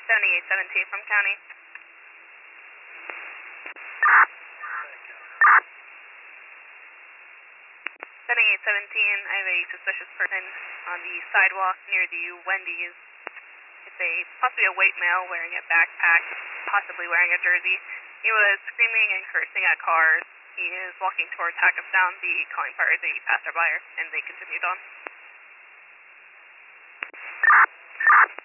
7817 from county. 7817, I have a suspicious person on the sidewalk near the Wendy's. It's possibly a white male wearing a backpack, possibly wearing a jersey. He was screaming and cursing at cars. He is walking towards Hackettstown. The calling part is a passerby, and they continued on.